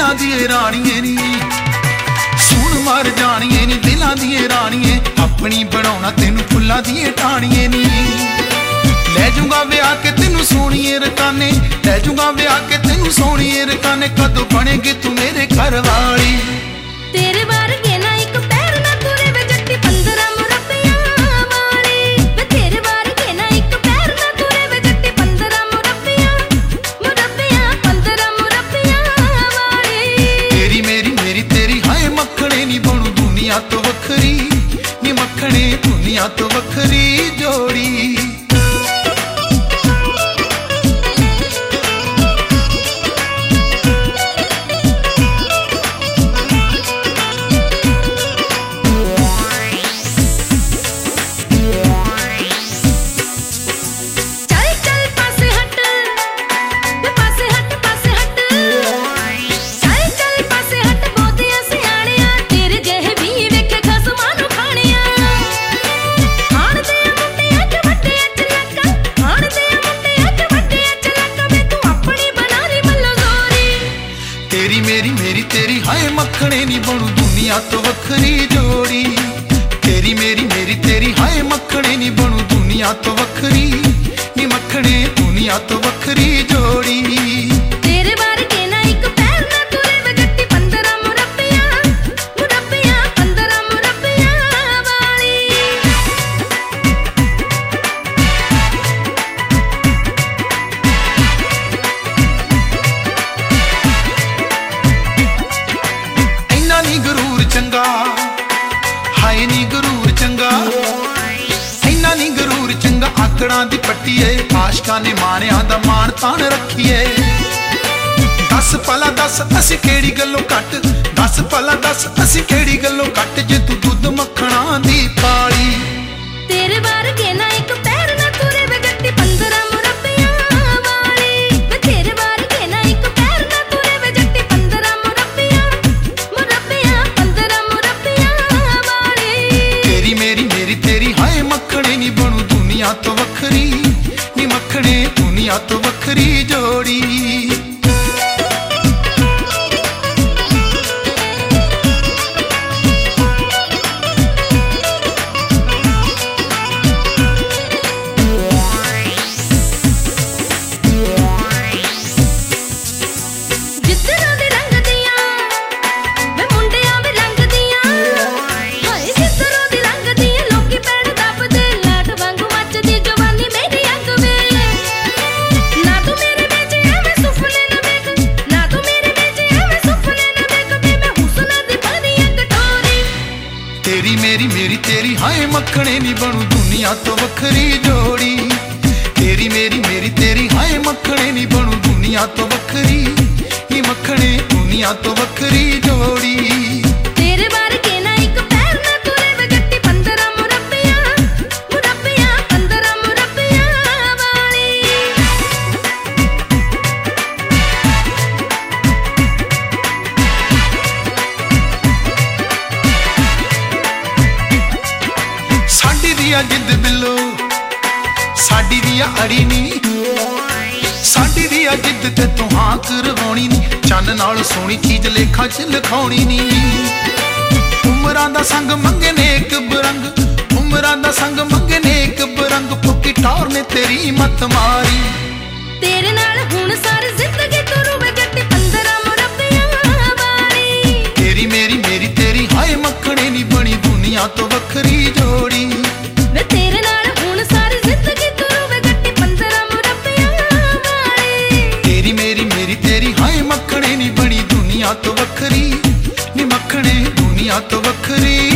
दिलां दी राणीए नी, सुन मर जाणीए नी दिलां दी राणीए, अपनी बनाउणा तैनूं फुल्लां दी टाणीए नी। लै जूंगा विआह के तैनूं सोहणीए रकाने, लै जूंगा विआह के तैनूं सोहणीए रकाने, कदों बनेगी तू मेरे घर वाली। तेरे वर्गे ना एक पैर ना तुरे वे जट्टी 15 मुरब्बियां वाली, वे तेरे वर्गे ना एक पैर ना तुरे वे जट्टी 15 मुरब्बियां 15 मुरब्बियां वाली। तेरी मेरी तेरी हाय मखणे नी बनू दुनिया तो वखरी नी, मखणे दुनिया तो वखरी जोड़ी। मेरी तेरी हाय मखणे नी बनू दुनिया तो वखरी जोड़ी। तेरी मेरी तेरी हाय मखणे नी बनू दुनिया तो वखरी नी, मखणे दुनिया तो वखरी जोड़ी। तेरे वर्गे ना एक पैर ना तुरे वे जट्टी 15 मुरब्बियां 15 मुरब्बियां वाली। चंगा हाय नी गरूर चंगा, इन्ना नी गरूर चंगा, आकड़ा दी पट्टी है, आशकां ने माणियां दा मान तान रखिए। दस पला दस असी केड़ी गल्लों घट, दस पला दस असी केड़ी गल्लों घट, जे तू दुध मखणा दी पाली। तेरे वर्गे ना एक पैर ना तुरे वे जट्टी 15 मुरब्बियां वाली, वे तेरे वर्गे ना एक पैर ना तुरे वे जट्टी 15 मुरब्बियां 15 मुरब्बियां वाली। तेरी मेरी तेरी हाय मखणे नी बनू दुनिया तो वखरी नी, मखणे दुनिया तो वखरी जोड़ी। मेरी तेरी हाय मखणे नी बनू दुनिया तो वखरी जोड़ी। तेरी मेरी तेरी हाय मखणे नी बनू दुनिया तो वखरी नी, मखणे दुनिया तो वखरी जोड़ी। तेरे वर्गे ना एक पैर ना तुरे वे जट्टी 15 मुरब्बियां 15 मुरब्बियां वाली। साडी दिया जिद बिल्लो साडी दिया अड़ी नी, साडी दिया जिद ते तू हाँ करवाउणी नी, चन्न नाल सोहणी चीज लेखा च लिखाउणी नी। उमरां दा संग मंगे ने एक बरंग, उमरां दा संग मंगे ने एक बरंग, फुकी टौर ने तेरी मत मारी। तेरे नाल हुण सारी जिंदगी तुरू वे जट्टी 15 मुरब्बियां वाली। तेरी मेरी तेरी हाय मखणे नी बनी दुनिया तो वखरी जोड़ी। वे तेरे नाल हुण सारी जिंदगी तुरू वे जट्टी 15 मुरब्बियां वाली। तेरी मेरी तेरी हाय मखणे नी बनी दुनिया तो वखरी नी, मखणे दुनिया तो वखरी।